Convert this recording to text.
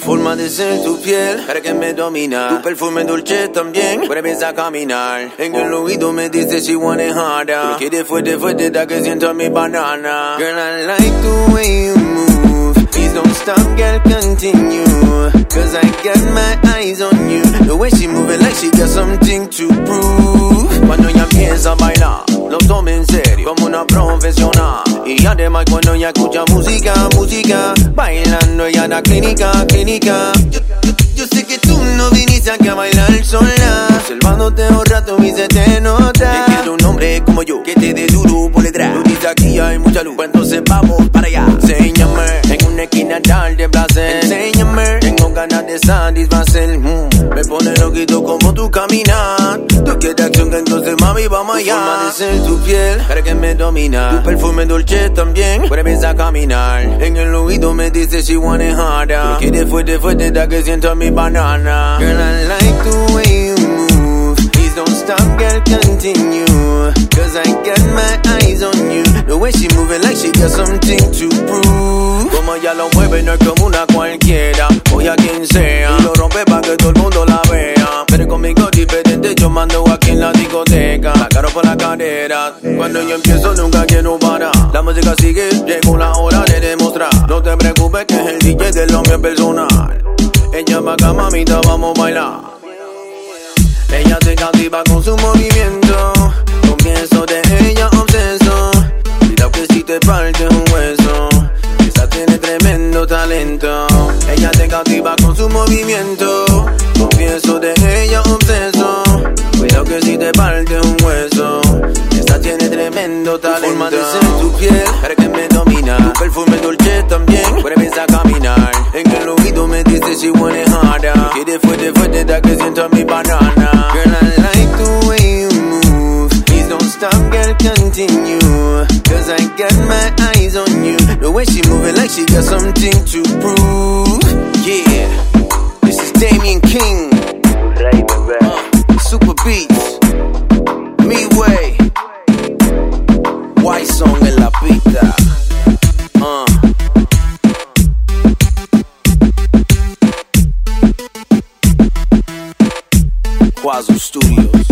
forma de ser, tu piel, para que me domina. Tu perfume dulce también, vuelves a caminar. En el oído me dice she want it harder. Porque de fuerte da que siento mi banana. Girl, I like the way you move. Please don't stop, girl, continue. Cause I got my eyes on you. The way she move it like she got something to prove. Cuando ella empieza a bailar, lo toma en serio como una profesional. Y además cuando ella escucha música, bailando ella da clínica. Yo sé que tú no viniste aquí a bailar sola. Observándote un rato y se te nota. Te quiero un hombre como yo, que te dé duro por detrás. Tú dices aquí hay mucha luz, pues entonces vamos para allá. Enséñame, en una esquina darte placer. Enséñame, tengo ganas de satisfacer. Me pone loquito como tú caminas. Tú quieres acción, que entonces mami vamos allá. Tu forma de ser, tu piel, para que me domina. Tu perfume dulce también, vuelves a caminar. En el oído me dice she want it harder. Porque de fuerte da que siento mi banana. Girl, I like the way you move. Please don't stop, girl, continue. Cause I got my eyes on you. The way she move it like she got something to prove. Como ella lo mueve no es como una cualquiera. Voy a quien sea y lo rompe pa' que todo el mundo la vea. Pero conmigo diferente, yo mando aquí en la discoteca. La caro por la cadera. Cuando yo empiezo nunca quiero parar. La música sigue, llegó la hora de demostrar. No te preocupes que es el DJ de lo mío personal. Ella va acá, mamita, vamos a bailar. Ella te cautiva con su movimiento. Comienzo de ella obseso. Cuidado que si te parte un hueso. Esa tiene tremendo talento. Ella te cautiva con su movimiento. Confieso de ella obseso. Cuidado que si te parte un hueso. Esa tiene tremendo talento. Tu forma de ser, tu piel, para que me domina. Tu perfume dulce también, vuelves a caminar. En el oído me dice she want it harder. Que de fuerte da que siento mi banana. Girl, I like the way you move. Please don't stop, girl, continue. Cause I got my eyes on you. The way she move it like she got something to prove. Yeah, this is Damien King. Super Beats, Mi Way, White Song en la pista. Quazo Studios.